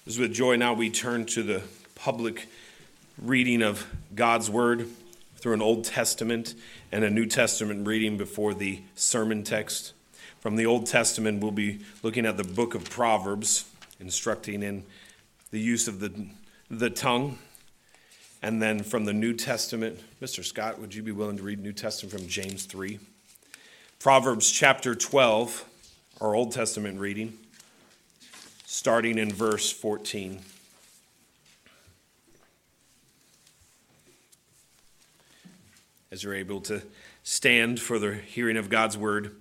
It is with joy now we turn to the public reading of God's Word through an Old Testament and a New Testament reading before the sermon text. From the Old Testament, we'll be looking at the book of Proverbs, instructing in the use of the tongue. And then from the New Testament, Mr. Scott, would you be willing to read New Testament from James 3? Proverbs chapter 12, our Old Testament reading, starting in verse 14. As you're able to stand for the hearing of God's word.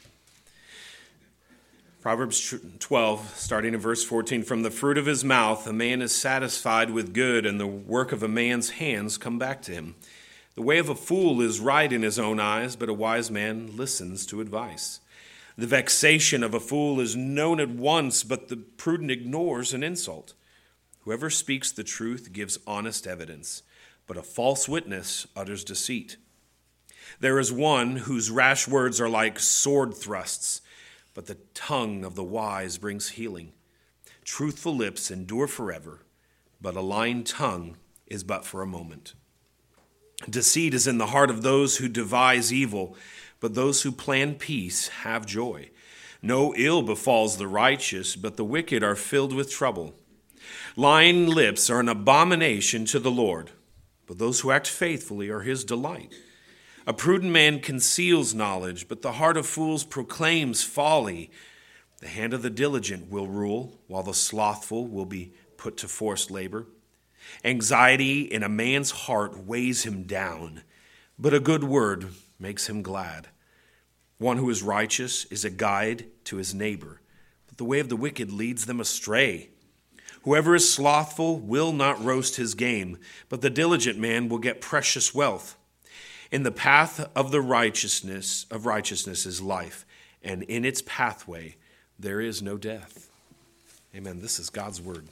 Proverbs 12, starting in verse 14. From the fruit of his mouth a man is satisfied with good, and the work of a man's hands come back to him. The way of a fool is right in his own eyes, but a wise man listens to advice. The vexation of a fool is known at once, but the prudent ignores an insult. Whoever speaks the truth gives honest evidence, but a false witness utters deceit. There is one whose rash words are like sword thrusts, but the tongue of the wise brings healing. Truthful lips endure forever, but a lying tongue is but for a moment. Deceit is in the heart of those who devise evil, but those who plan peace have joy. No ill befalls the righteous, but the wicked are filled with trouble. Lying lips are an abomination to the Lord, but those who act faithfully are his delight. A prudent man conceals knowledge, but the heart of fools proclaims folly. The hand of the diligent will rule, while the slothful will be put to forced labor. Anxiety in a man's heart weighs him down, but a good word makes him glad. One who is righteous is a guide to his neighbor, but the way of the wicked leads them astray. Whoever is slothful will not roast his game, but the diligent man will get precious wealth. In the path of the righteousness is life, and in its pathway there is no death. Amen. This is God's word.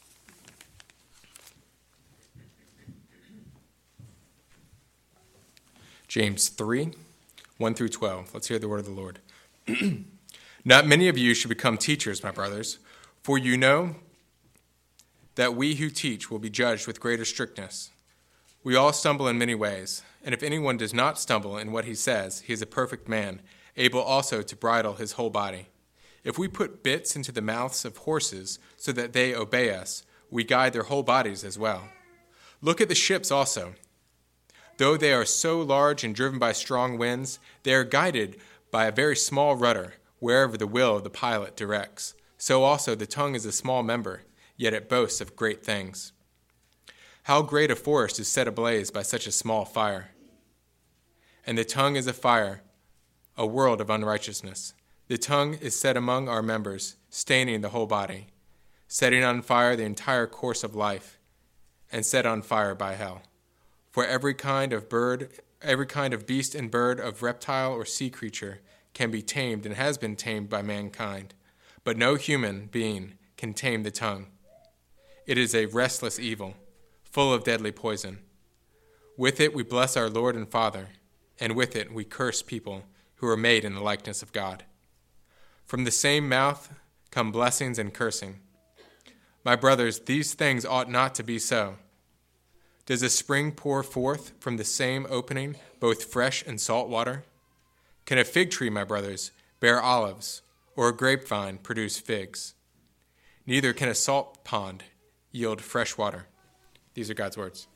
James 3, 1 through 12. Let's hear the word of the Lord. Not many of you should become teachers, my brothers, for you know that we who teach will be judged with greater strictness. We all stumble in many ways, and if anyone does not stumble in what he says, he is a perfect man, able also to bridle his whole body. If we put bits into the mouths of horses so that they obey us, we guide their whole bodies as well. Look at the ships also. Though they are so large and driven by strong winds, they are guided by a very small rudder, wherever the will of the pilot directs. So also the tongue is a small member, yet it boasts of great things. How great a forest is set ablaze by such a small fire. And the tongue is a fire, a world of unrighteousness. The tongue is set among our members, staining the whole body, setting on fire the entire course of life, and set on fire by hell. For every kind of beast and bird, of reptile or sea creature can be tamed and has been tamed by mankind, but no human being can tame the tongue. It is a restless evil, full of deadly poison. With it we bless our Lord and Father, and with it we curse people who are made in the likeness of God. From the same mouth come blessings and cursing. My brothers, these things ought not to be so. Does a spring pour forth from the same opening both fresh and salt water? Can a fig tree, my brothers, bear olives, or a grapevine produce figs? Neither can a salt pond yield fresh water. These are God's words.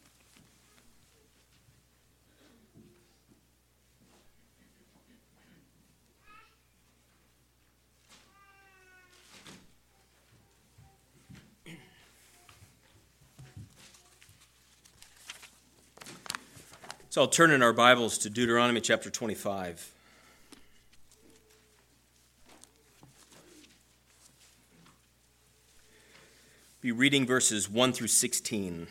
So I'll turn in our Bibles to Deuteronomy chapter 25. Be reading verses 1 through 16.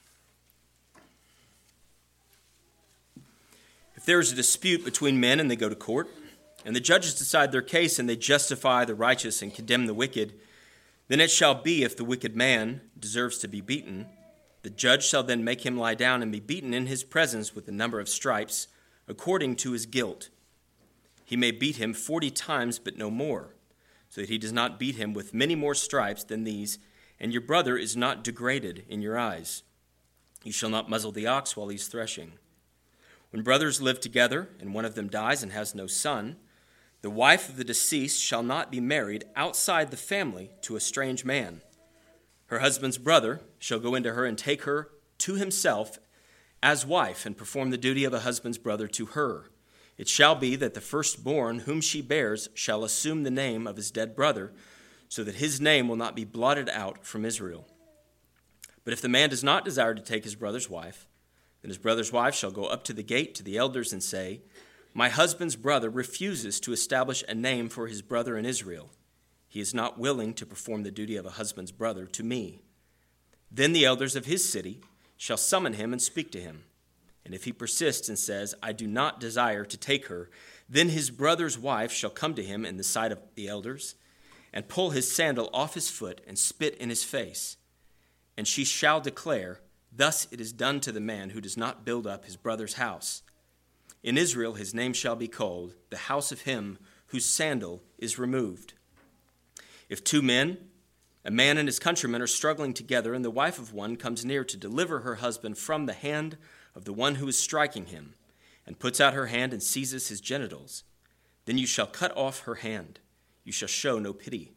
If there is a dispute between men and they go to court, and the judges decide their case and they justify the righteous and condemn the wicked, then it shall be if the wicked man deserves to be beaten, the judge shall then make him lie down and be beaten in his presence with the number of stripes, according to his guilt. He may beat him 40 times, but no more, so that he does not beat him with many more stripes than these, and your brother is not degraded in your eyes. You shall not muzzle the ox while he is threshing. When brothers live together, and one of them dies and has no son, the wife of the deceased shall not be married outside the family to a strange man. Her husband's brother shall go into her and take her to himself as wife and perform the duty of a husband's brother to her. It shall be that the firstborn whom she bears shall assume the name of his dead brother, so that his name will not be blotted out from Israel. But if the man does not desire to take his brother's wife, then his brother's wife shall go up to the gate to the elders and say, My husband's brother refuses to establish a name for his brother in Israel. He is not willing to perform the duty of a husband's brother to me. Then the elders of his city shall summon him and speak to him. And if he persists and says, I do not desire to take her, then his brother's wife shall come to him in the sight of the elders, and pull his sandal off his foot and spit in his face. And she shall declare, Thus it is done to the man who does not build up his brother's house. In Israel his name shall be called the house of him whose sandal is removed. If two men, a man and his countryman, are struggling together, and the wife of one comes near to deliver her husband from the hand of the one who is striking him, and puts out her hand and seizes his genitals, then you shall cut off her hand. You shall show no pity.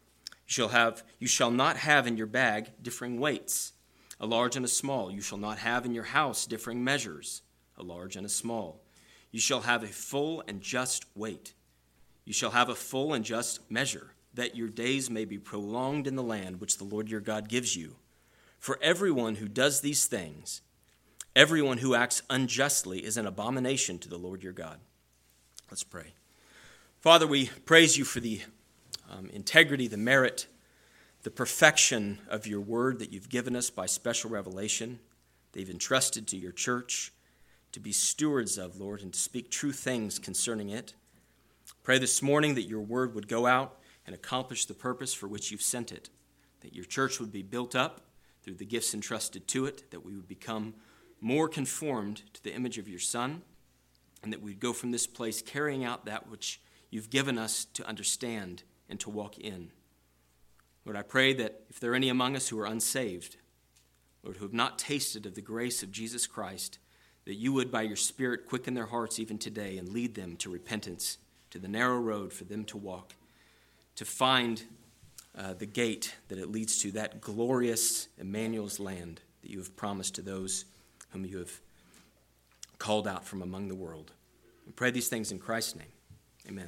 You shall not have in your bag differing weights, a large and a small. You shall not have in your house differing measures, a large and a small. You shall have a full and just weight. You shall have a full and just measure, that your days may be prolonged in the land which the Lord your God gives you. For everyone who does these things, everyone who acts unjustly, is an abomination to the Lord your God. Let's pray. Father, we praise you for the integrity, the merit, the perfection of your word that you've given us by special revelation, that you've entrusted to your church to be stewards of, Lord, and to speak true things concerning it. Pray this morning that your word would go out and accomplish the purpose for which you've sent it, that your church would be built up through the gifts entrusted to it, that we would become more conformed to the image of your Son, and that we'd go from this place carrying out that which you've given us to understand and to walk in. Lord, I pray that if there are any among us who are unsaved, Lord, who have not tasted of the grace of Jesus Christ, that you would, by your Spirit, quicken their hearts even today and lead them to repentance, to the narrow road for them to walk, to find the gate that it leads to, that glorious Emmanuel's land that you have promised to those whom you have called out from among the world. We pray these things in Christ's name. Amen.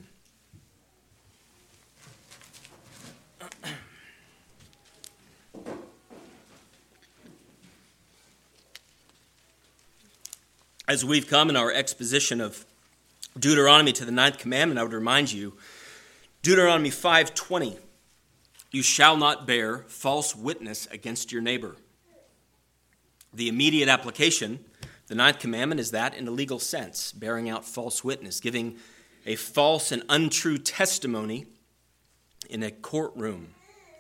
As we've come in our exposition of Deuteronomy to the 9th commandment, I would remind you, Deuteronomy 5:20, you shall not bear false witness against your neighbor. The immediate application, the 9th commandment, is that in a legal sense, bearing out false witness, giving a false and untrue testimony in a courtroom.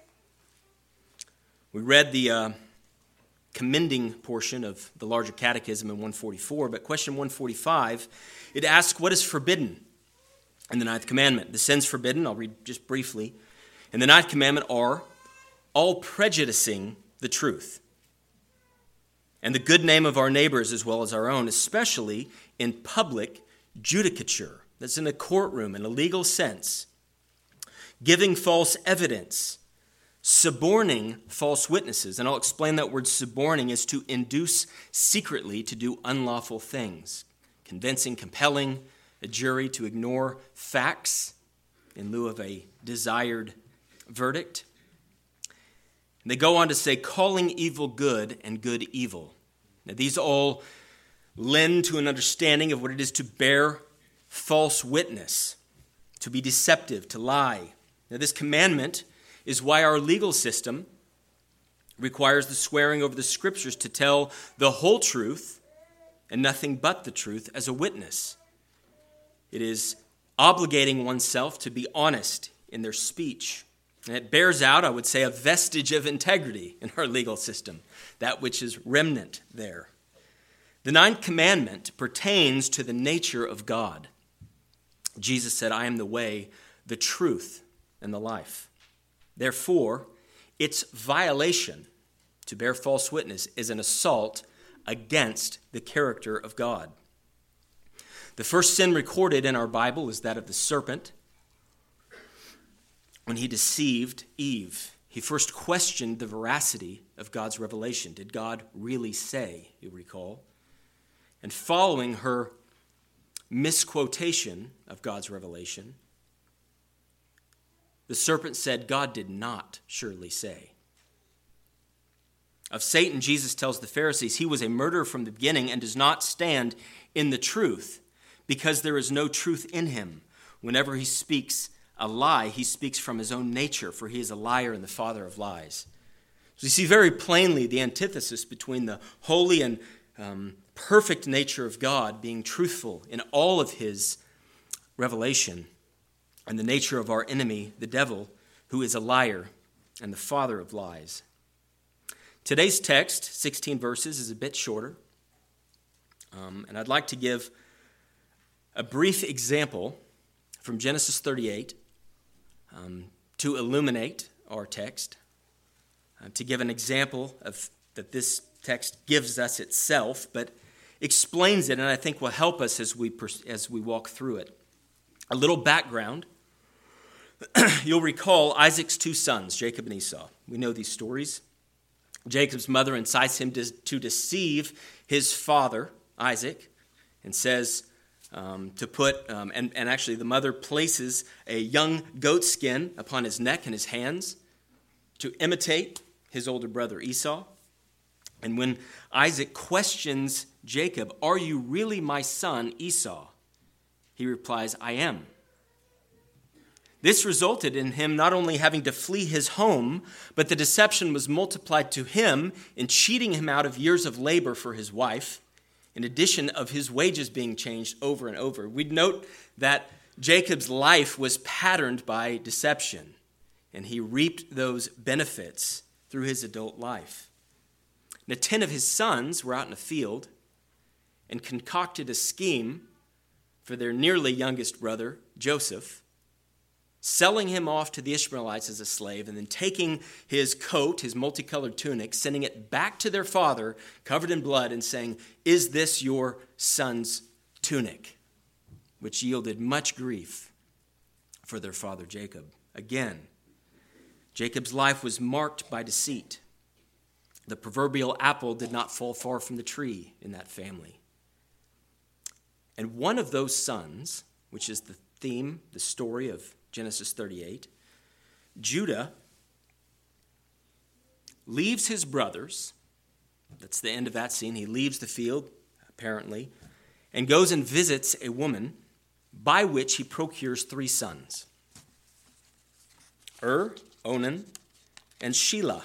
We read the commending portion of the larger catechism in 144, but question 145, it asks what is forbidden in the 9th commandment. The sins forbidden, I'll read just briefly, in the 9th commandment are all prejudicing the truth and the good name of our neighbors as well as our own, especially in public judicature. That's in a courtroom in a legal sense. Giving false evidence, suborning false witnesses. And I'll explain that word suborning is to induce secretly to do unlawful things. Convincing, compelling a jury to ignore facts in lieu of a desired verdict. And they go on to say calling evil good and good evil. Now these all lend to an understanding of what it is to bear false witness, to be deceptive, to lie. Now this commandment is why our legal system requires the swearing over the scriptures to tell the whole truth and nothing but the truth as a witness. It is obligating oneself to be honest in their speech. And it bears out, I would say, a vestige of integrity in our legal system, that which is remnant there. The 9th commandment pertains to the nature of God. Jesus said, I am the way, the truth, and the life. Therefore, its violation, to bear false witness, is an assault against the character of God. The first sin recorded in our Bible is that of the serpent. When he deceived Eve, he first questioned the veracity of God's revelation. Did God really say, you recall? And following her misquotation of God's revelation, the serpent said, God did not surely say. Of Satan, Jesus tells the Pharisees he was a murderer from the beginning and does not stand in the truth because there is no truth in him. Whenever he speaks a lie, he speaks from his own nature, for he is a liar and the father of lies. So you see very plainly the antithesis between the holy and perfect nature of God being truthful in all of his revelation, and the nature of our enemy, the devil, who is a liar and the father of lies. Today's text, 16 verses, is a bit shorter. And I'd like to give a brief example from Genesis 38 to illuminate our text, to give an example of that this text gives us itself, but explains it, and I think will help us as we walk through it. A little background. You'll recall Isaac's two sons, Jacob and Esau. We know these stories. Jacob's mother incites him to deceive his father, Isaac, and says to put, and actually the mother places a young goat skin upon his neck and his hands to imitate his older brother Esau. And when Isaac questions Jacob, "Are you really my son Esau?" he replies, "I am." This resulted in him not only having to flee his home, but the deception was multiplied to him in cheating him out of years of labor for his wife, in addition of his wages being changed over and over. We'd note that Jacob's life was patterned by deception, and he reaped those benefits through his adult life. Now, 10 of his sons were out in a field and concocted a scheme for their nearly youngest brother, Joseph, selling him off to the Ishmaelites as a slave, and then taking his coat, his multicolored tunic, sending it back to their father, covered in blood, and saying, "Is this your son's tunic?" Which yielded much grief for their father Jacob. Again, Jacob's life was marked by deceit. The proverbial apple did not fall far from the tree in that family. And one of those sons, which is the theme, the story of Genesis 38, Judah leaves his brothers. That's the end of that scene. He leaves the field, apparently, and goes and visits a woman by which he procures 3 sons: Onan, and Shelah.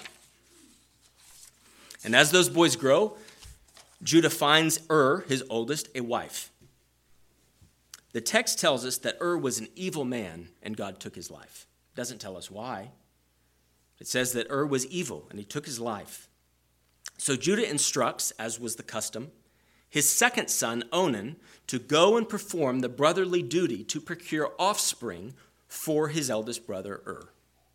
And as those boys grow, Judah finds his oldest, a wife. The text tells us that was an evil man and God took his life. It doesn't tell us why. It says that was evil and he took his life. So Judah instructs, as was the custom, his second son, Onan, to go and perform the brotherly duty to procure offspring for his eldest brother,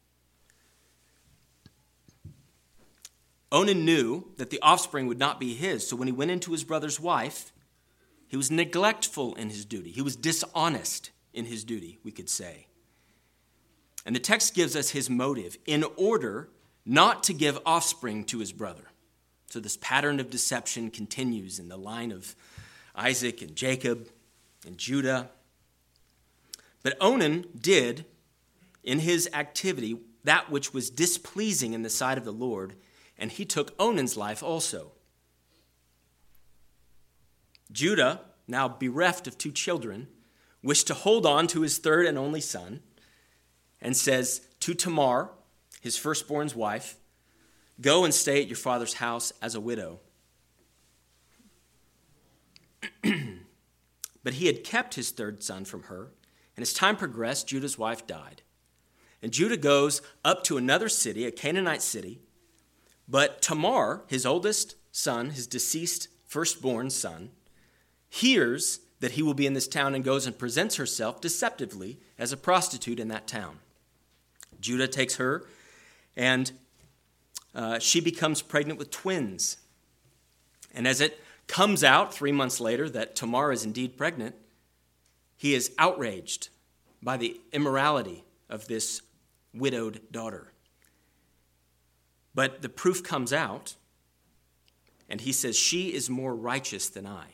Onan knew that the offspring would not be his, so when he went into his brother's wife, he was neglectful in his duty. He was dishonest in his duty, we could say. And the text gives us his motive, in order not to give offspring to his brother. So this pattern of deception continues in the line of Isaac and Jacob and Judah. But Onan did, in his activity, that which was displeasing in the sight of the Lord, and he took Onan's life also. Judah, now bereft of 2 children, wished to hold on to his third and only son, and says to Tamar, his firstborn's wife, "Go and stay at your father's house as a widow." But he had kept his third son from her, and as time progressed, Judah's wife died. And Judah goes up to another city, a Canaanite city, but Tamar, his oldest son, his deceased firstborn son, hears that he will be in this town and goes and presents herself deceptively as a prostitute in that town. Judah takes her and she becomes pregnant with twins. And as it comes out 3 months later that Tamar is indeed pregnant, he is outraged by the immorality of this widowed daughter. But the proof comes out, and he says, she is more righteous than I.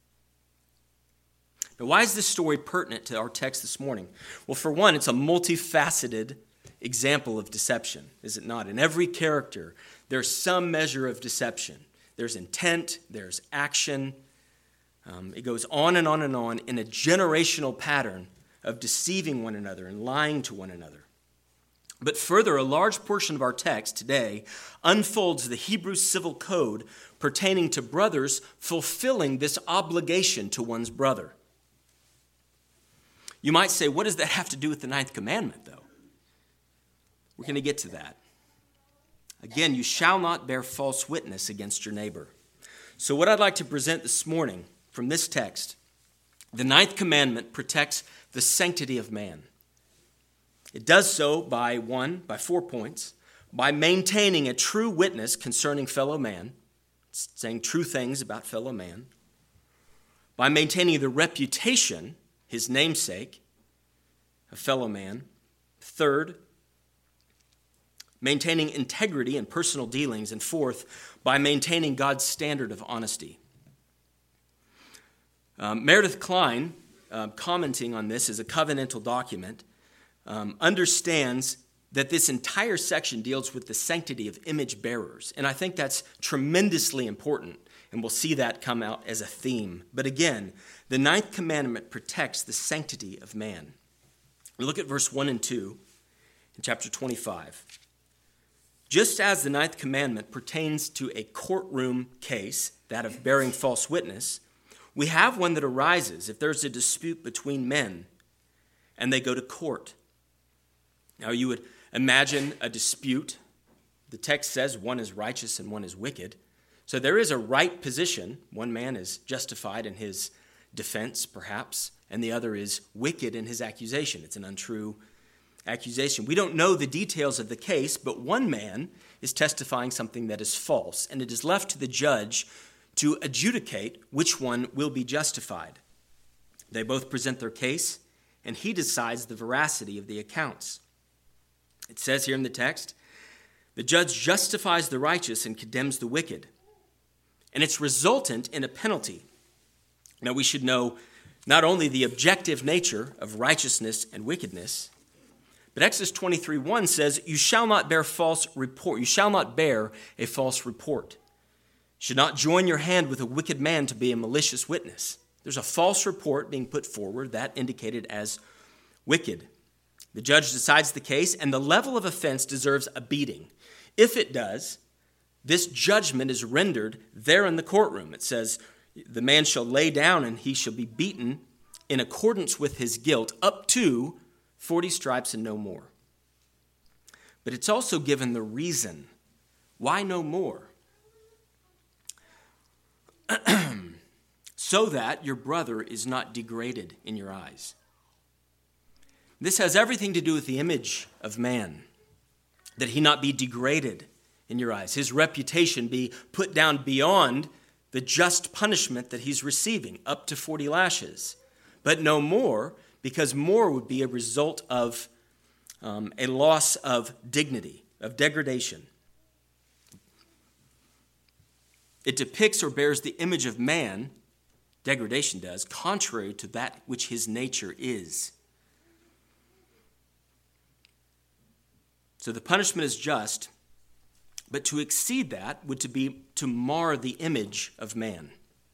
Now, why is this story pertinent to our text this morning? Well, for one, it's a multifaceted example of deception, is it not? In every character, there's some measure of deception. There's intent, there's action. It goes on and on and on in a generational pattern of deceiving one another and lying to one another. But further, a large portion of our text today unfolds the Hebrew civil code pertaining to brothers fulfilling this obligation to one's brother. You might say, what does that have to do with the ninth commandment, though? We're going to get to that. Again, you shall not bear false witness against your neighbor. So what I'd like to present this morning from this text, the ninth commandment protects the sanctity of man. It does so by 4 points, by maintaining a true witness concerning fellow man, saying true things about fellow man, by maintaining the reputation, his namesake, a fellow man. Third, maintaining integrity in personal dealings. And fourth, by maintaining God's standard of honesty. Meredith Kline, commenting on this as a covenantal document, understands that this entire section deals with the sanctity of image bearers. And I think that's tremendously important, and we'll see that come out as a theme. But again, the ninth commandment protects the sanctity of man. We look at verse 1 and 2 in chapter 25. Just as the ninth commandment pertains to a courtroom case, that of bearing false witness, we have one that arises if there's a dispute between men and they go to court. Now, you would imagine a dispute. The text says one is righteous and one is wicked. So there is a right position. One man is justified in his defense, perhaps, and the other is wicked in his accusation. It's an untrue accusation. We don't know the details of the case, but one man is testifying something that is false, and it is left to the judge to adjudicate which one will be justified. They both present their case, and he decides the veracity of the accounts. It says here in the text, the judge justifies the righteous and condemns the wicked, and it's resultant in a penalty. Now, we should know not only the objective nature of righteousness and wickedness, but Exodus 23:1 says, you shall not bear false report. You shall not bear a false report. You should not join your hand with a wicked man to be a malicious witness. There's a false report being put forward, that indicated as wicked. The judge decides the case, and the level of offense deserves a beating. If it does, this judgment is rendered there in the courtroom. It says, the man shall lay down and he shall be beaten in accordance with his guilt up to 40 stripes and no more. But it's also given the reason. Why no more? So that your brother is not degraded in your eyes. This has everything to do with the image of man, that he not be degraded in your eyes, his reputation be put down beyond the just punishment that he's receiving, up to 40 lashes. But no more, because more would be a result of a loss of dignity, of degradation. It depicts or bears the image of man, degradation does, contrary to that which his nature is. So the punishment is just, but to exceed that would be to mar the image of man.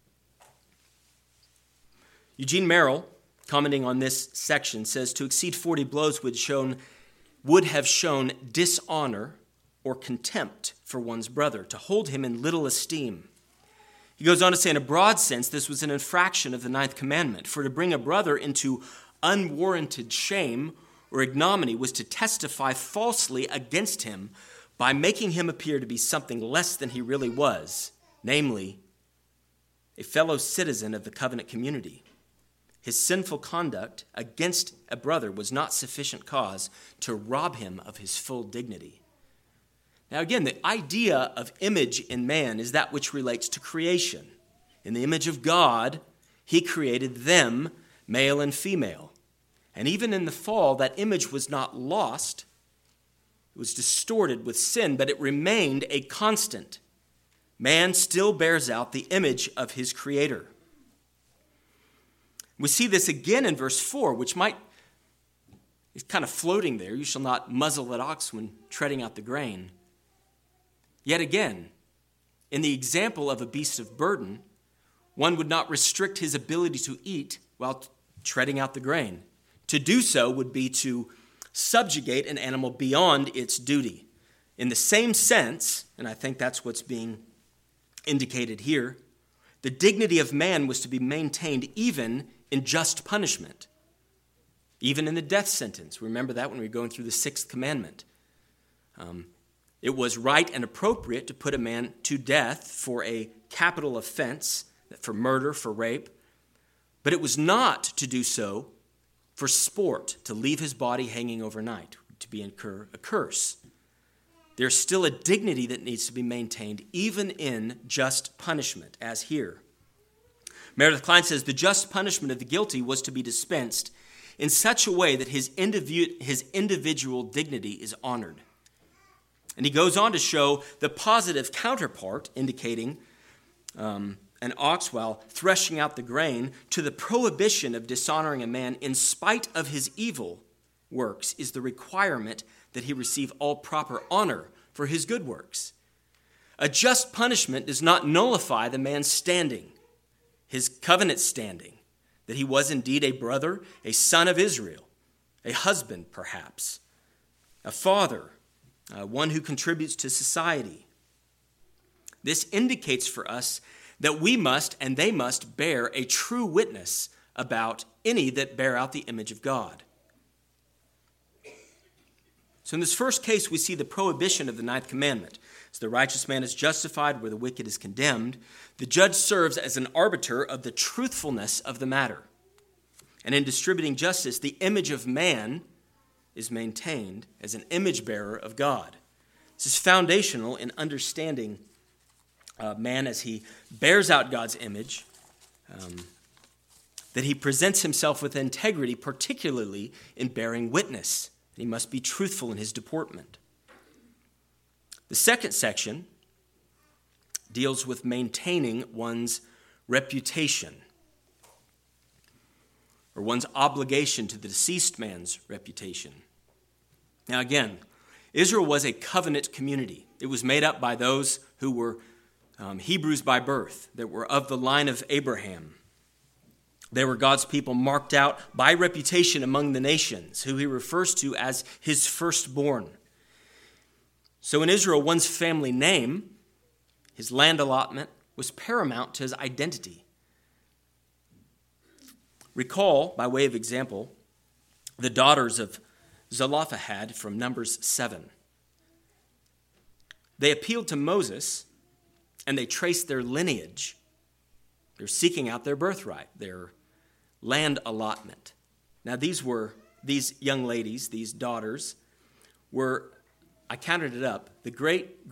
Eugene Merrill, commenting on this section, says to exceed 40 blows would have shown dishonor or contempt for one's brother, to hold him in little esteem. He goes on to say, in a broad sense, this was an infraction of the ninth commandment, for to bring a brother into unwarranted shame or ignominy was to testify falsely against him by making him appear to be something less than he really was, namely, a fellow citizen of the covenant community. His sinful conduct against a brother was not sufficient cause to rob him of his full dignity. Now again, the idea of image in man is that which relates to creation. In the image of God, he created them, male and female. And even in the fall, that image was not lost. It was distorted with sin, but it remained a constant. Man still bears out the image of his Creator. We see this again in verse 4, which is kind of floating there. You shall not muzzle an ox when treading out the grain. Yet again, in the example of a beast of burden, one would not restrict his ability to eat while treading out the grain. To do so would be to subjugate an animal beyond its duty. In the same sense, and I think that's what's being indicated here, the dignity of man was to be maintained even in just punishment, even in the death sentence. Remember that when we were going through the sixth commandment. It was right and appropriate to put a man to death for a capital offense, for murder, for rape, but it was not to do so for sport, to leave his body hanging overnight, to incur a curse. There's still a dignity that needs to be maintained even in just punishment, as here. Meredith Kline says the just punishment of the guilty was to be dispensed in such a way that his individual dignity is honored. And he goes on to show the positive counterpart, indicating an ox while threshing out the grain, to the prohibition of dishonoring a man in spite of his evil works is the requirement that he receive all proper honor for his good works. A just punishment does not nullify the man's standing, his covenant standing, that he was indeed a brother, a son of Israel, a husband perhaps, a father, one who contributes to society. This indicates for us that we must and they must bear a true witness about any that bear out the image of God. So in this first case, we see the prohibition of the ninth commandment. As the righteous man is justified where the wicked is condemned, the judge serves as an arbiter of the truthfulness of the matter. And in distributing justice, the image of man is maintained as an image bearer of God. This is foundational in understanding man as he bears out God's image, that he presents himself with integrity, particularly in bearing witness. He must be truthful in his deportment. The second section deals with maintaining one's reputation, or one's obligation to the deceased man's reputation. Now again, Israel was a covenant community. It was made up by those who were Hebrews by birth, that were of the line of Abraham. They were God's people marked out by reputation among the nations, who he refers to as his firstborn. So in Israel, one's family name, his land allotment, was paramount to his identity. Recall, by way of example, the daughters of Zelophehad from Numbers 7. They appealed to Moses, and they traced their lineage. They're seeking out their birthright, their land allotment. Now these young ladies, these daughters, were, I counted it up, the great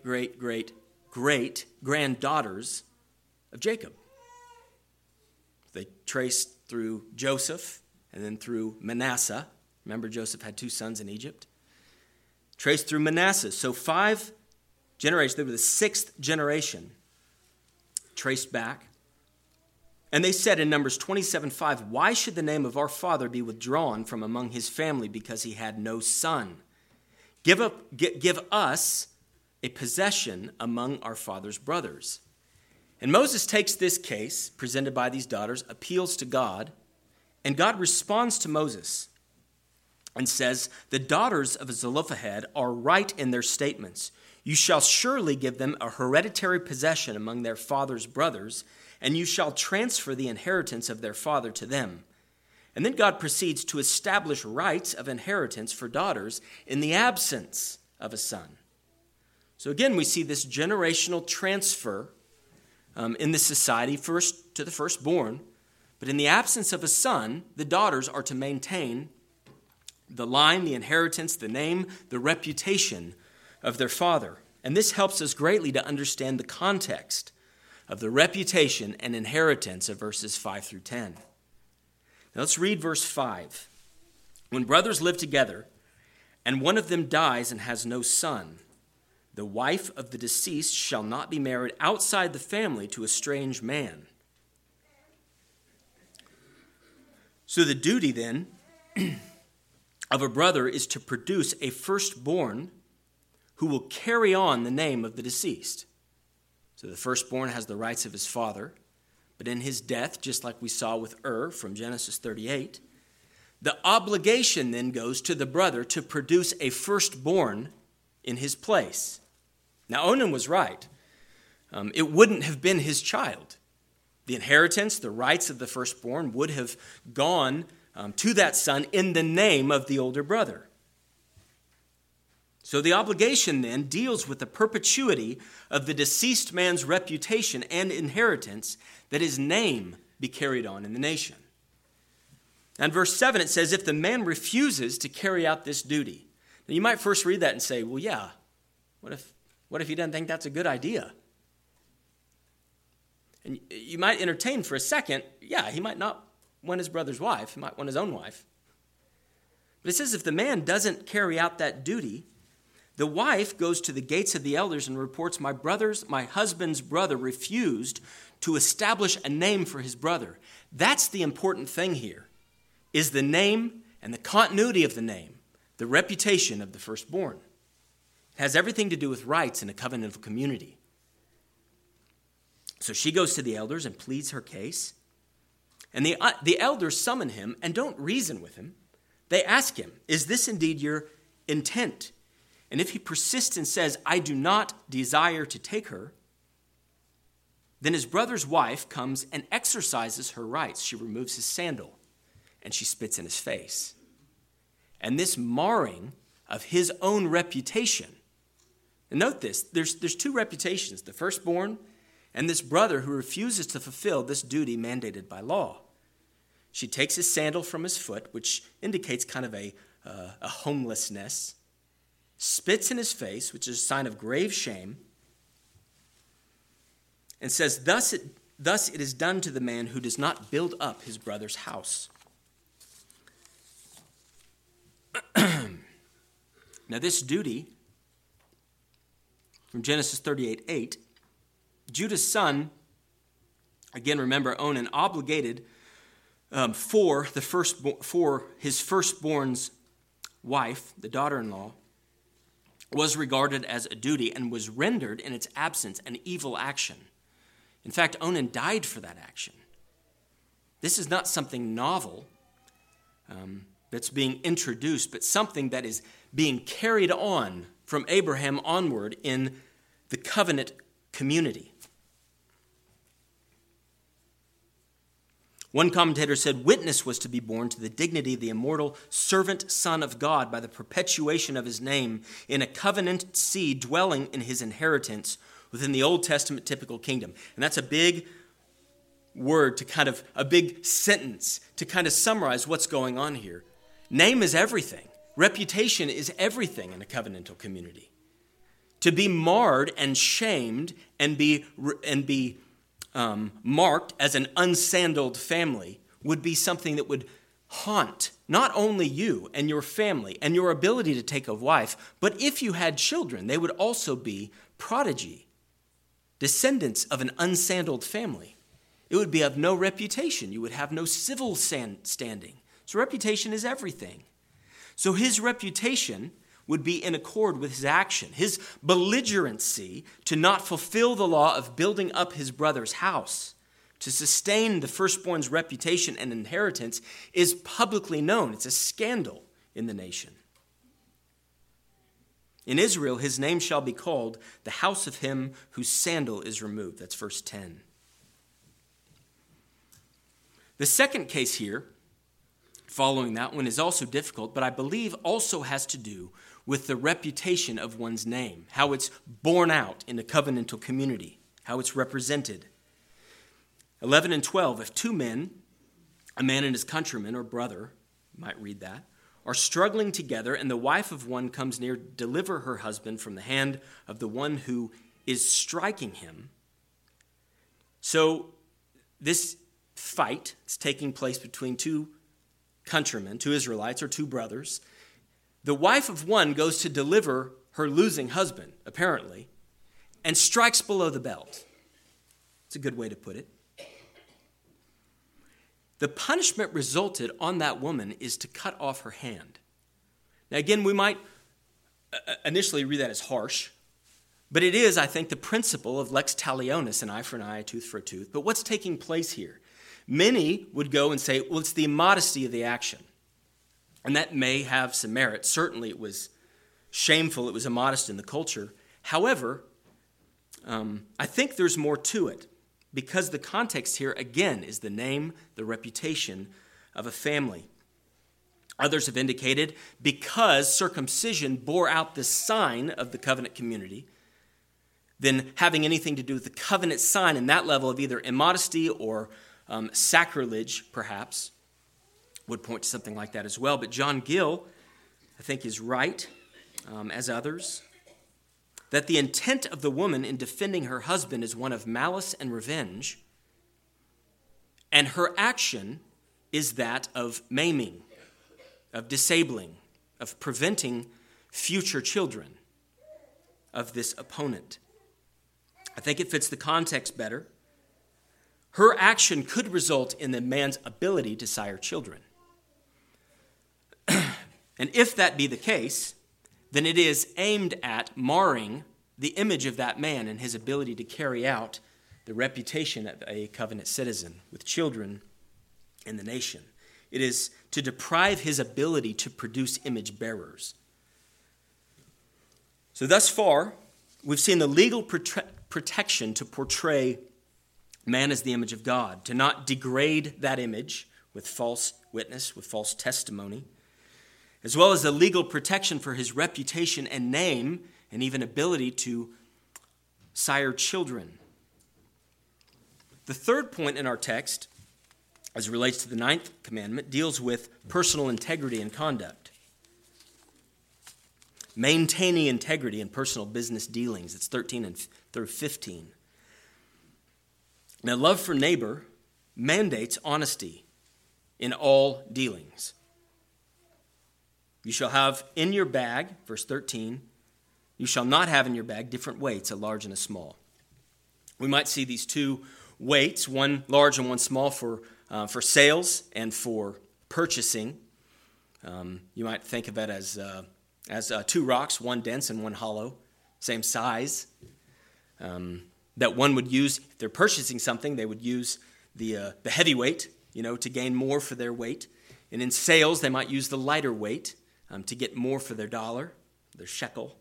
granddaughters of Jacob. They traced through Joseph and then through Manasseh. Remember, Joseph had 2 sons in Egypt. Traced through Manasseh. So 5 generations. They were the 6th generation traced back. And they said in Numbers 27:5, "Why should the name of our father be withdrawn from among his family because he had no son? Give us a possession among our father's brothers." And Moses takes this case presented by these daughters, appeals to God, and God responds to Moses and says, "The daughters of Zelophehad are right in their statements. You shall surely give them a hereditary possession among their father's brothers, and you shall transfer the inheritance of their father to them." And then God proceeds to establish rights of inheritance for daughters in the absence of a son. So again, we see this generational transfer in the society, first to the firstborn, but in the absence of a son, the daughters are to maintain the line, the inheritance, the name, the reputation of their father. And this helps us greatly to understand the context of the reputation and inheritance of verses 5 through 10. Now let's read verse 5. When brothers live together, and one of them dies and has no son, the wife of the deceased shall not be married outside the family to a strange man. So the duty then of a brother is to produce a firstborn who will carry on the name of the deceased. So the firstborn has the rights of his father, but in his death, just like we saw with from Genesis 38, the obligation then goes to the brother to produce a firstborn in his place. Now, Onan was right. It wouldn't have been his child. The inheritance, the rights of the firstborn would have gone to that son in the name of the older brother. So the obligation then deals with the perpetuity of the deceased man's reputation and inheritance, that his name be carried on in the nation. And verse 7, it says, if the man refuses to carry out this duty. Now you might first read that and say, well, yeah, what if he doesn't think that's a good idea? And you might entertain for a second, yeah, he might not want his brother's wife, he might want his own wife. But it says if the man doesn't carry out that duty, the wife goes to the gates of the elders and reports, my husband's brother refused to establish a name for his brother. That's the important thing here, is the name and the continuity of the name, the reputation of the firstborn. It has everything to do with rights in a covenantal community. So she goes to the elders and pleads her case. And the elders summon him and don't reason with him. They ask him, is this indeed your intent? And if he persists and says, I do not desire to take her, then his brother's wife comes and exercises her rights. She removes his sandal and she spits in his face. And this marring of his own reputation. And note this, there's two reputations, the firstborn and this brother who refuses to fulfill this duty mandated by law. She takes his sandal from his foot, which indicates kind of a homelessness, spits in his face, which is a sign of grave shame, and says, thus it is done to the man who does not build up his brother's house. Now this duty, from Genesis 38:8, Judah's son, again remember Onan, obligated for his firstborn's wife, the daughter-in-law, was regarded as a duty and was rendered in its absence an evil action. In fact, Onan died for that action. This is not something novel that's being introduced, but something that is being carried on from Abraham onward in the covenant community. One commentator said, witness was to be born to the dignity of the immortal servant son of God by the perpetuation of his name in a covenant seed dwelling in his inheritance within the Old Testament typical kingdom. And that's a big word a big sentence to kind of summarize what's going on here. Name is everything. Reputation is everything in a covenantal community. To be marred and shamed and be marked as an unsandaled family would be something that would haunt not only you and your family and your ability to take a wife, but if you had children, they would also be prodigy, descendants of an unsandaled family. It would be of no reputation. You would have no civil standing. So reputation is everything. So his reputation would be in accord with his action. His belligerency to not fulfill the law of building up his brother's house, to sustain the firstborn's reputation and inheritance, is publicly known. It's a scandal in the nation. In Israel, his name shall be called the house of him whose sandal is removed. That's verse 10. The second case here, following that one, is also difficult, but I believe also has to do with the reputation of one's name, how it's borne out in a covenantal community, how it's represented. 11 and 12, if two men, a man and his countryman or brother, you might read that, are struggling together, and the wife of one comes near to deliver her husband from the hand of the one who is striking him. So this fight is taking place between two countrymen, two Israelites or two brothers. The wife of one goes to deliver her losing husband, apparently, and strikes below the belt. It's a good way to put it. The punishment resulted on that woman is to cut off her hand. Now again, we might initially read that as harsh, but it is, I think, the principle of lex talionis, an eye for an eye, a tooth for a tooth. But what's taking place here? Many would go and say, well, it's the immodesty of the action. And that may have some merit. Certainly it was shameful, it was immodest in the culture. However, I think there's more to it, because the context here, again, is the name, the reputation of a family. Others have indicated because circumcision bore out the sign of the covenant community, then having anything to do with the covenant sign and that level of either immodesty or sacrilege, perhaps, would point to something like that as well. But John Gill, I think, is right, as others, that the intent of the woman in defending her husband is one of malice and revenge, and her action is that of maiming, of disabling, of preventing future children of this opponent. I think it fits the context better. Her action could result in the man's ability to sire children. And if that be the case, then it is aimed at marring the image of that man and his ability to carry out the reputation of a covenant citizen with children in the nation. It is to deprive his ability to produce image bearers. So thus far, we've seen the legal protection to portray man as the image of God, to not degrade that image with false witness, with false testimony, as well as the legal protection for his reputation and name and even ability to sire children. The third point in our text, as it relates to the 9th commandment, deals with personal integrity and conduct. Maintaining integrity in personal business dealings. It's 13 through 15. Now, love for neighbor mandates honesty in all dealings. You shall have in your bag, verse 13, you shall not have in your bag different weights, a large and a small. We might see these two weights, one large and one small, for sales and for purchasing. You might think of it as two rocks, one dense and one hollow, same size. That one would use, if they're purchasing something, they would use the heavy weight, to gain more for their weight. And in sales, they might use the lighter weight to get more for their dollar, their shekel.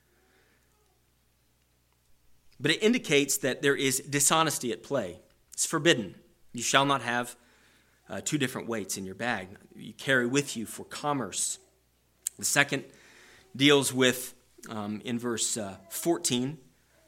But it indicates that there is dishonesty at play. It's forbidden. You shall not have two different weights in your bag. You carry with you for commerce. The second deals with, in verse 14,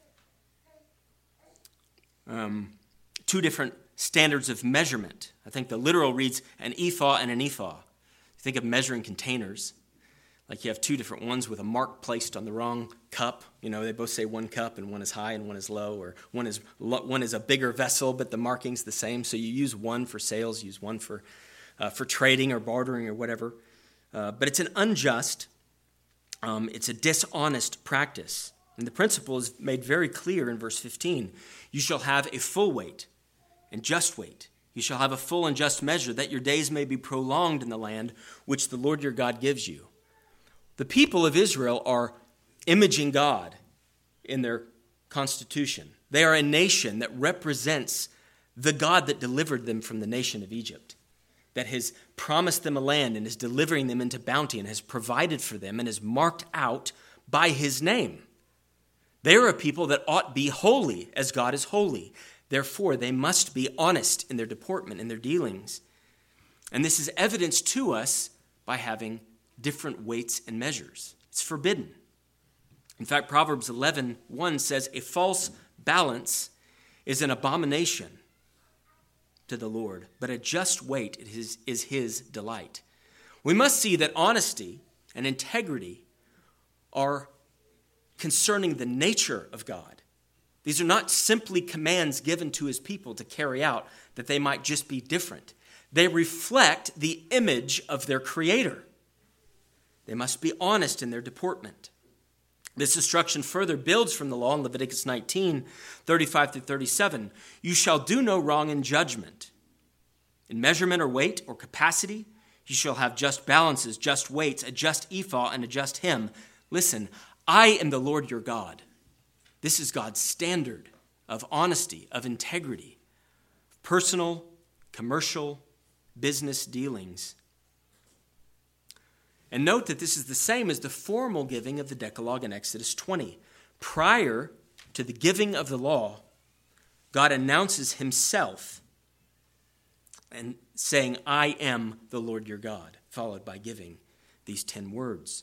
two different standards of measurement. I think the literal reads an ephah and an ephah. Think of measuring containers. Like you have two different ones with a mark placed on the wrong cup. They both say one cup and one is high and one is low, or one is a bigger vessel, but the marking's the same. So you use one for sales, use one for trading or bartering or whatever. But it's an unjust, it's a dishonest practice. And the principle is made very clear in verse 15. You shall have a full weight and just weight. You shall have a full and just measure, that your days may be prolonged in the land which the Lord your God gives you. The people of Israel are imaging God in their constitution. They are a nation that represents the God that delivered them from the nation of Egypt, that has promised them a land and is delivering them into bounty and has provided for them and is marked out by his name. They are a people that ought be holy as God is holy. Therefore, they must be honest in their deportment, in their dealings. And this is evidenced to us by having different weights and measures. It's forbidden. In fact, Proverbs 11:1 says, a false balance is an abomination to the Lord, but a just weight is his delight. We must see that honesty and integrity are concerning the nature of God. These are not simply commands given to his people to carry out that they might just be different. They reflect the image of their Creator. They must be honest in their deportment. This instruction further builds from the law in Leviticus 19, 35 through 37. You shall do no wrong in judgment. In measurement or weight or capacity, you shall have just balances, just weights, a just ephah, and a just hin. Listen, I am the Lord your God. This is God's standard of honesty, of integrity, personal, commercial, business dealings. And note that this is the same as the formal giving of the Decalogue in Exodus 20. Prior to the giving of the law, God announces himself and saying, I am the Lord your God, followed by giving these 10 words.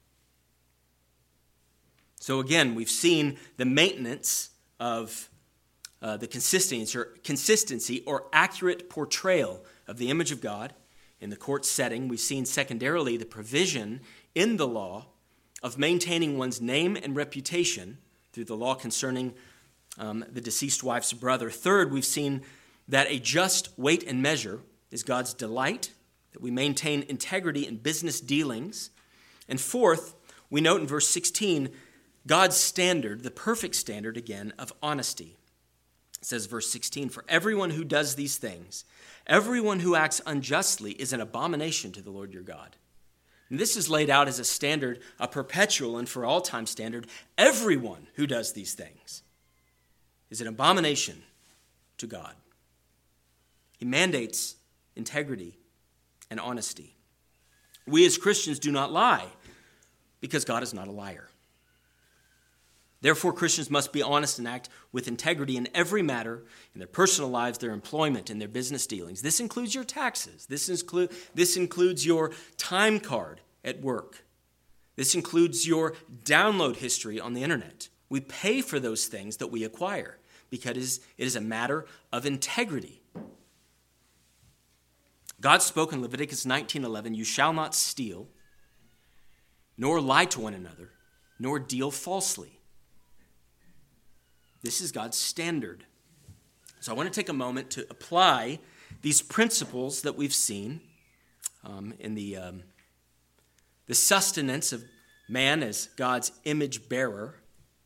So again, we've seen the maintenance of the consistency or accurate portrayal of the image of God in the court setting. We've seen secondarily the provision in the law of maintaining one's name and reputation through the law concerning the deceased wife's brother. Third, we've seen that a just weight and measure is God's delight, that we maintain integrity in business dealings. And fourth, we note in verse 16, God's standard, the perfect standard, again, of honesty. It says, verse 16, for everyone who does these things, everyone who acts unjustly is an abomination to the Lord your God. And this is laid out as a standard, a perpetual and for all time standard. Everyone who does these things is an abomination to God. He mandates integrity and honesty. We as Christians do not lie because God is not a liar. Therefore, Christians must be honest and act with integrity in every matter, in their personal lives, their employment, and their business dealings. This includes your taxes. This includes your time card at work. This includes your download history on the internet. We pay for those things that we acquire because it is a matter of integrity. God spoke in Leviticus 19:11, you shall not steal, nor lie to one another, nor deal falsely. This is God's standard. So I want to take a moment to apply these principles that we've seen in the sustenance of man as God's image bearer,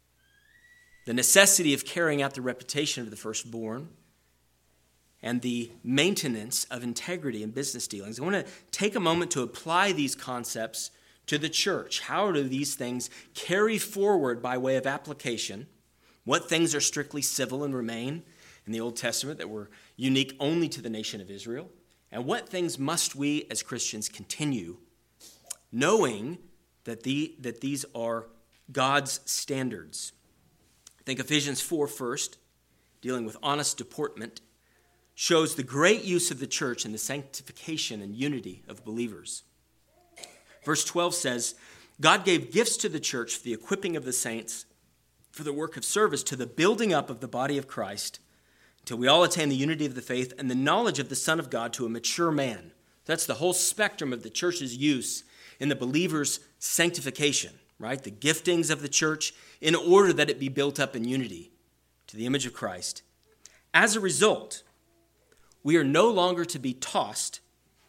the necessity of carrying out the reputation of the firstborn, and the maintenance of integrity in business dealings. I want to take a moment to apply these concepts to the church. How do these things carry forward by way of application? What things are strictly civil and remain in the Old Testament that were unique only to the nation of Israel? And what things must we as Christians continue, knowing that these are God's standards? I think Ephesians 4 first, dealing with honest deportment, shows the great use of the church in the sanctification and unity of believers. Verse 12 says, God gave gifts to the church for the equipping of the saints, for the work of service, to the building up of the body of Christ, till we all attain the unity of the faith and the knowledge of the Son of God to a mature man. That's the whole spectrum of the church's use in the believer's sanctification, right? The giftings of the church in order that it be built up in unity to the image of Christ. As a result, we are no longer to be tossed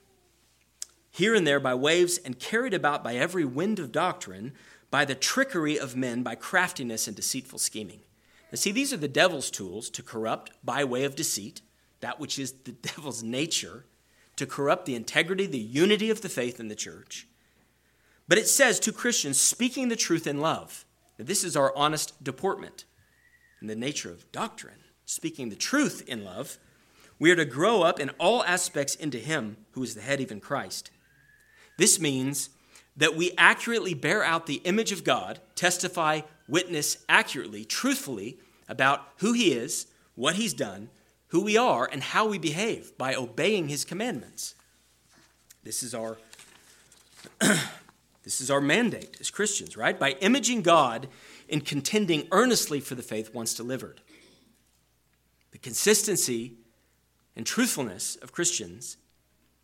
here and there by waves and carried about by every wind of doctrine, by the trickery of men, by craftiness and deceitful scheming. Now see, these are the devil's tools to corrupt by way of deceit, that which is the devil's nature, to corrupt the integrity, the unity of the faith in the church. But it says to Christians, speaking the truth in love. Now, this is our honest deportment in the nature of doctrine. Speaking the truth in love, we are to grow up in all aspects into him who is the head, even Christ. This means that we accurately bear out the image of God, testify, witness accurately, truthfully about who he is, what he's done, who we are, and how we behave by obeying his commandments. This is our mandate as Christians, right? By imaging God and contending earnestly for the faith once delivered. The consistency and truthfulness of Christians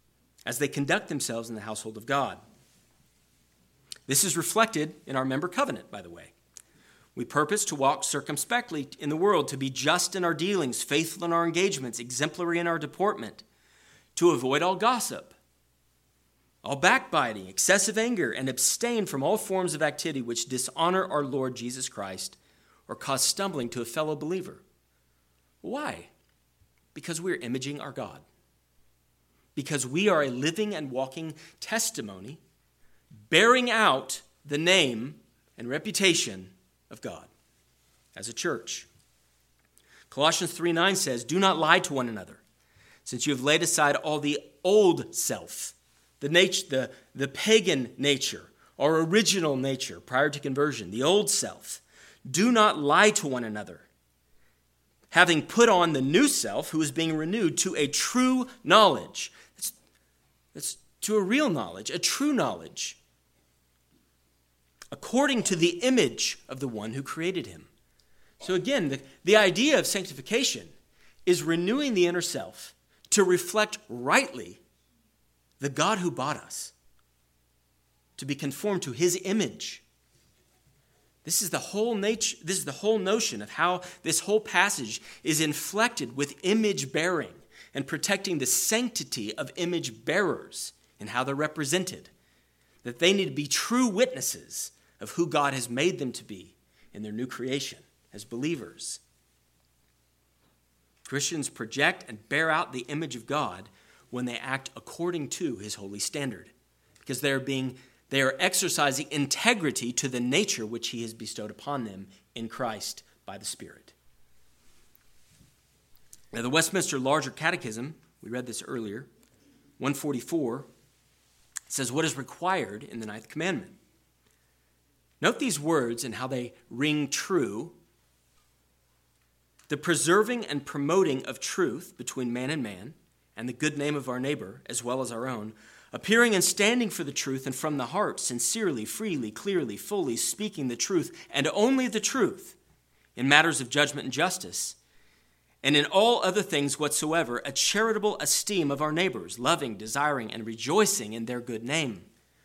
as they conduct themselves in the household of God. This is reflected in our member covenant, by the way. We purpose to walk circumspectly in the world, to be just in our dealings, faithful in our engagements, exemplary in our deportment, to avoid all gossip, all backbiting, excessive anger, and abstain from all forms of activity which dishonor our Lord Jesus Christ or cause stumbling to a fellow believer. Why? Because we're imaging our God. Because we are a living and walking testimony bearing out the name and reputation of God as a church. Colossians 3:9 says, "Do not lie to one another, since you have laid aside all the old self, the pagan nature, our original nature prior to conversion, the old self. Do not lie to one another, having put on the new self who is being renewed to a true knowledge." That's to a real knowledge, a true knowledge, according to the image of the one who created him. So again, the idea of sanctification is renewing the inner self to reflect rightly the God who bought us, to be conformed to his image. This is the whole notion of how this whole passage is inflected with image bearing and protecting the sanctity of image bearers and how they're represented. That they need to be true witnesses of who God has made them to be in their new creation as believers. Christians project and bear out the image of God when they act according to his holy standard, because they are exercising integrity to the nature which he has bestowed upon them in Christ by the Spirit. Now, the Westminster Larger Catechism, we read this earlier, 144, says what is required in the ninth commandment. Note these words and how they ring true. The preserving and promoting of truth between man and the good name of our neighbor as well as our own, appearing and standing for the truth and from the heart, sincerely, freely, clearly, fully, speaking the truth and only the truth in matters of judgment and justice, and in all other things whatsoever, a charitable esteem of our neighbors, loving, desiring, and rejoicing in their good name.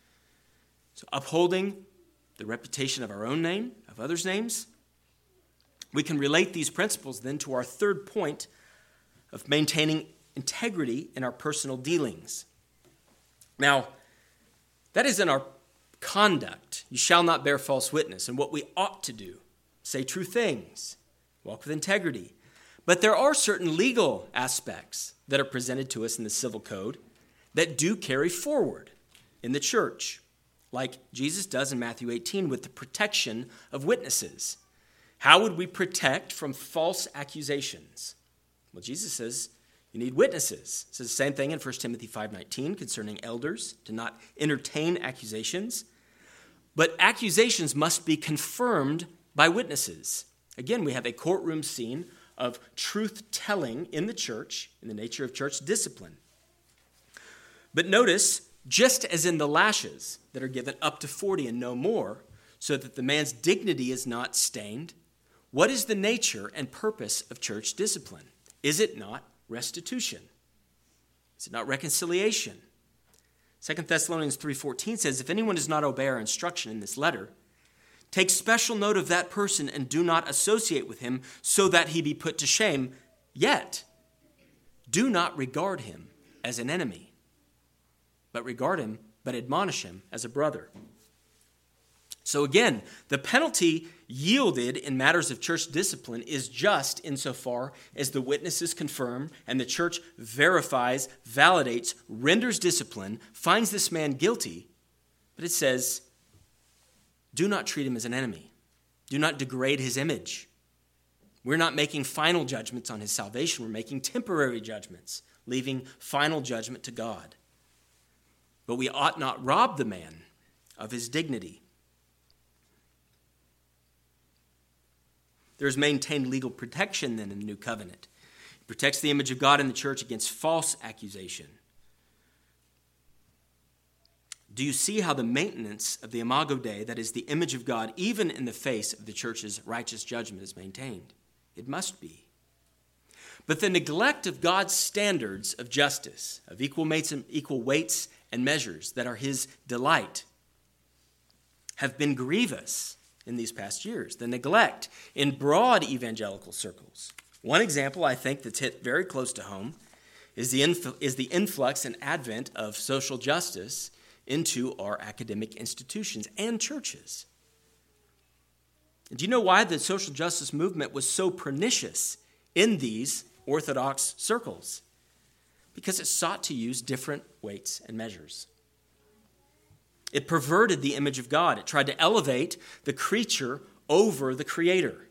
So upholding the reputation of our own name, of others' names. We can relate these principles then to our third point of maintaining integrity in our personal dealings. Now, that is in our conduct. You shall not bear false witness, and what we ought to do. Say true things. Walk with integrity. But there are certain legal aspects that are presented to us in the civil code that do carry forward in the church, like Jesus does in Matthew 18 with the protection of witnesses. How would we protect from false accusations? Well, Jesus says you need witnesses. It says the same thing in 1 Timothy 5:19 concerning elders, to not entertain accusations. But accusations must be confirmed by witnesses. Again, we have a courtroom scene of truth-telling in the church, in the nature of church discipline. But notice, just as in the lashes that are given up to 40 and no more, so that the man's dignity is not stained, what is the nature and purpose of church discipline? Is it not restitution? Is it not reconciliation? 2 Thessalonians 3:14 says, if anyone does not obey our instruction in this letter, take special note of that person and do not associate with him so that he be put to shame. Yet, do not regard him as an enemy, but admonish him as a brother. So again, the penalty yielded in matters of church discipline is just insofar as the witnesses confirm and the church verifies, validates, renders discipline, finds this man guilty. But it says, do not treat him as an enemy. Do not degrade his image. We're not making final judgments on his salvation. We're making temporary judgments, leaving final judgment to God. But we ought not rob the man of his dignity. There is maintained legal protection then in the new covenant. It protects the image of God in the church against false accusation. Do you see how the maintenance of the imago Dei, that is the image of God, even in the face of the church's righteous judgment, is maintained? It must be. But the neglect of God's standards of justice, of equal weights and measures that are his delight, have been grievous in these past years. The neglect in broad evangelical circles. One example I think that's hit very close to home is the influx and advent of social justice into our academic institutions and churches. Do you know why the social justice movement was so pernicious in these Orthodox circles? Because it sought to use different weights and measures. It perverted the image of God. It tried to elevate the creature over the Creator.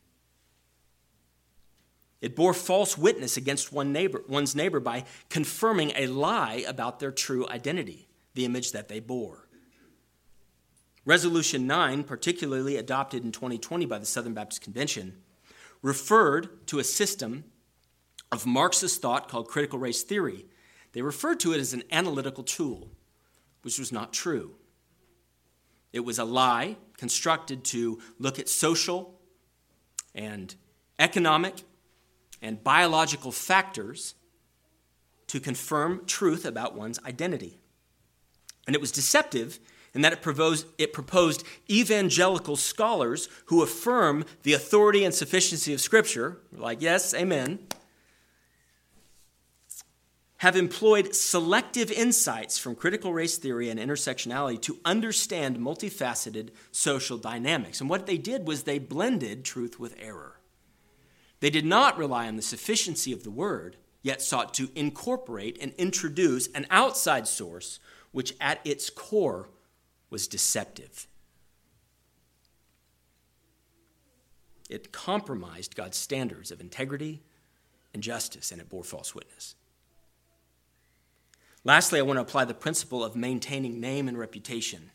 It bore false witness against one's neighbor by confirming a lie about their true identity, the image that they bore. Resolution 9, particularly adopted in 2020 by the Southern Baptist Convention, referred to a system of Marxist thought called critical race theory. They referred to it as an analytical tool, which was not true. It was a lie constructed to look at social and economic and biological factors to confirm truth about one's identity. And it was deceptive in that it proposed evangelical scholars who affirm the authority and sufficiency of Scripture, like, yes, amen, have employed selective insights from critical race theory and intersectionality to understand multifaceted social dynamics. And what they did was they blended truth with error. They did not rely on the sufficiency of the word, yet sought to incorporate and introduce an outside source which at its core was deceptive. It compromised God's standards of integrity and justice, and it bore false witness. Lastly, I want to apply the principle of maintaining name and reputation.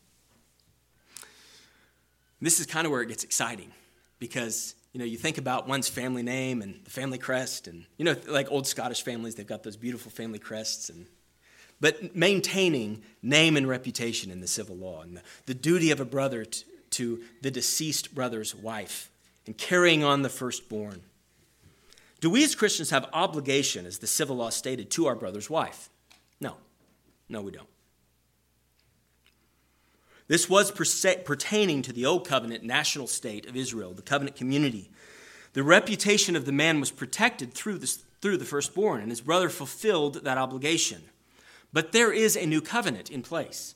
This is kind of where it gets exciting because, you think about one's family name and the family crest and, like old Scottish families, they've got those beautiful family crests. But maintaining name and reputation in the civil law and the duty of a brother to the deceased brother's wife and carrying on the firstborn. Do we as Christians have obligation, as the civil law stated, to our brother's wife? No, we don't. This was pertaining to the Old Covenant national state of Israel, the covenant community. The reputation of the man was protected through the firstborn, and his brother fulfilled that obligation. But there is a new covenant in place.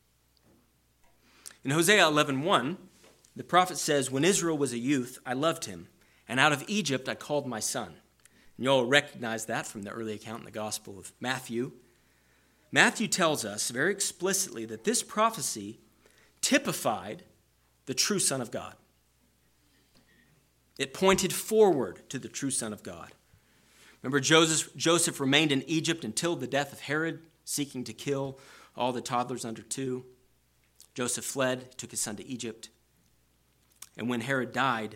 In Hosea 11:1, the prophet says, "When Israel was a youth, I loved him, and out of Egypt I called my son." And you all recognize that from the early account in the Gospel of Matthew. Matthew tells us very explicitly that this prophecy typified the true Son of God. It pointed forward to the true Son of God. Remember, Joseph remained in Egypt until the death of Herod, seeking to kill all the toddlers under 2. Joseph fled, took his son to Egypt. And when Herod died,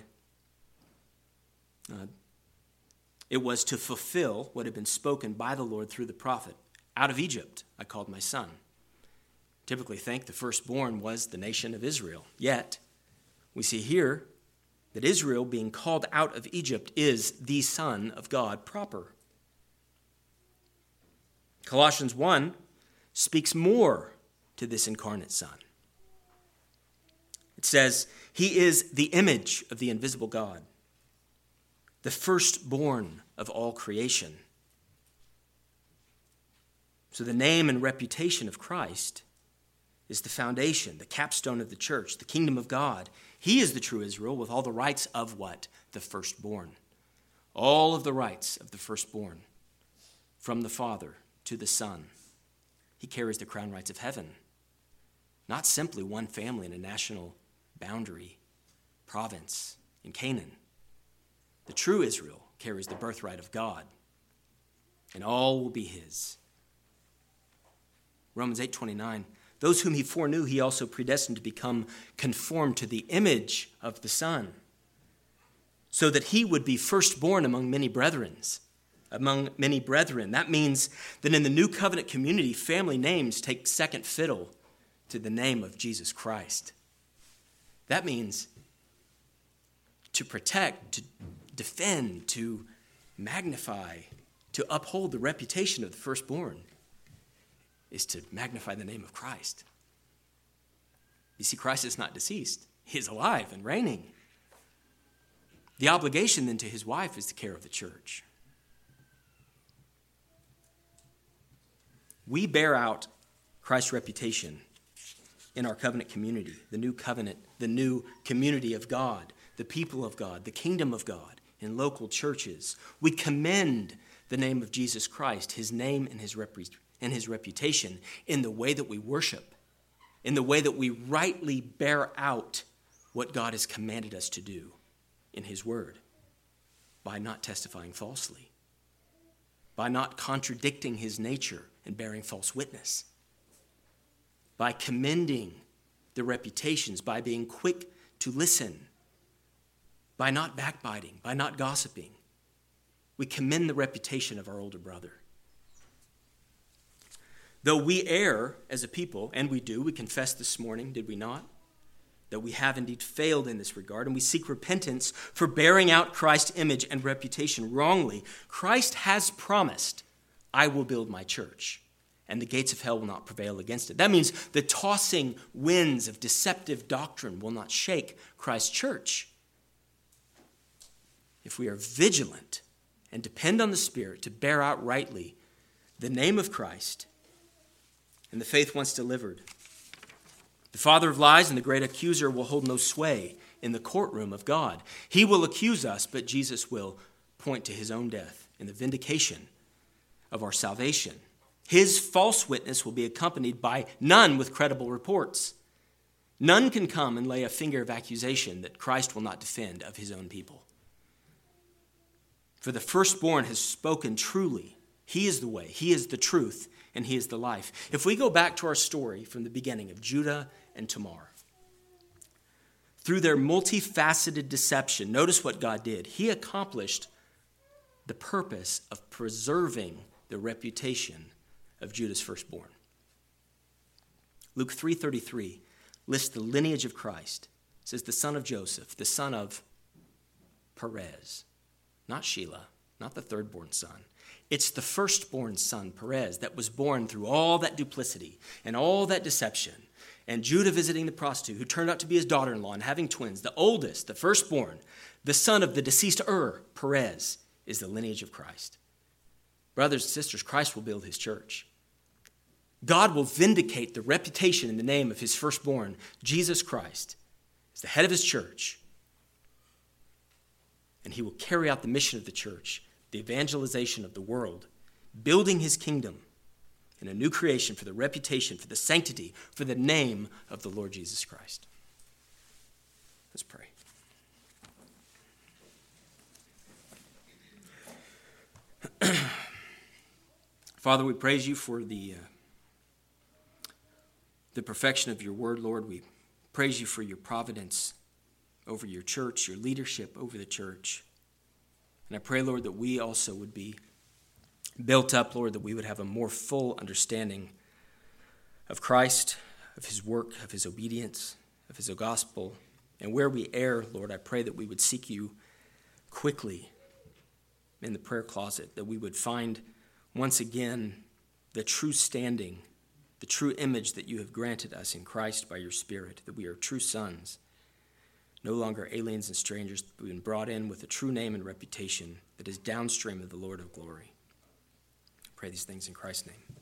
it was to fulfill what had been spoken by the Lord through the prophet. Out of Egypt I called my son. Typically think the firstborn was the nation of Israel. Yet, we see here that Israel being called out of Egypt is the Son of God proper. Colossians 1 speaks more to this incarnate Son. It says, "He is the image of the invisible God, the firstborn of all creation." So the name and reputation of Christ is the foundation, the capstone of the church, the kingdom of God. He is the true Israel with all the rights of what? The firstborn. All of the rights of the firstborn, from the Father to the Son. He carries the crown rights of heaven. Not simply one family in a national boundary, province in Canaan. The true Israel carries the birthright of God, and all will be his. Romans 8:29, "Those whom he foreknew, he also predestined to become conformed to the image of the Son, so that he would be firstborn among many brethren." That means that in the new covenant community, family names take second fiddle to the name of Jesus Christ. That means to protect, to defend, to magnify, to uphold the reputation of the firstborn is to magnify the name of Christ. You see, Christ is not deceased. He is alive and reigning. The obligation then to his wife is the care of the church. We bear out Christ's reputation in our covenant community, the new covenant, the new community of God, the people of God, the kingdom of God, in local churches. We commend the name of Jesus Christ, his name and his reputation in the way that we worship, in the way that we rightly bear out what God has commanded us to do in his word, by not testifying falsely, by not contradicting his nature and bearing false witness, by commending the reputations, by being quick to listen, by not backbiting, by not gossiping. We commend the reputation of our older brother. Though we err as a people, and we do, we confessed this morning, did we not? That we have indeed failed in this regard, and we seek repentance for bearing out Christ's image and reputation wrongly. Christ has promised, I will build my church, and the gates of hell will not prevail against it. That means the tossing winds of deceptive doctrine will not shake Christ's church. If we are vigilant and depend on the Spirit to bear out rightly the name of Christ and the faith once delivered, the father of lies and the great accuser will hold no sway in the courtroom of God. He will accuse us, but Jesus will point to his own death in the vindication of our salvation. His false witness will be accompanied by none with credible reports. None can come and lay a finger of accusation that Christ will not defend of his own people. For the firstborn has spoken truly. He is the way, he is the truth, and he is the life. If we go back to our story from the beginning of Judah and Tamar, through their multifaceted deception, notice what God did. He accomplished the purpose of preserving the reputation of Judah's firstborn. Luke 3:33 lists the lineage of Christ. It says the son of Joseph, the son of Perez, not Shelah, not the thirdborn son. It's the firstborn son, Perez, that was born through all that duplicity and all that deception. And Judah visiting the prostitute, who turned out to be his daughter-in-law and having twins. The oldest, the firstborn, the son of the deceased Perez, is the lineage of Christ. Brothers and sisters, Christ will build his church. God will vindicate the reputation in the name of his firstborn, Jesus Christ, as the head of his church. And he will carry out the mission of the church, the evangelization of the world, building his kingdom in a new creation for the reputation, for the sanctity, for the name of the Lord Jesus Christ. Let's pray. Father, we praise you for the perfection of your word, Lord. We praise you for your providence over your church, your leadership over the church. And I pray, Lord, that we also would be built up, Lord, that we would have a more full understanding of Christ, of his work, of his obedience, of his gospel. And where we err, Lord, I pray that we would seek you quickly in the prayer closet, that we would find once again the true standing, the true image that you have granted us in Christ by your Spirit, that we are true sons, no longer aliens and strangers, but we've been brought in with a true name and reputation that is downstream of the Lord of glory. I pray these things in Christ's name.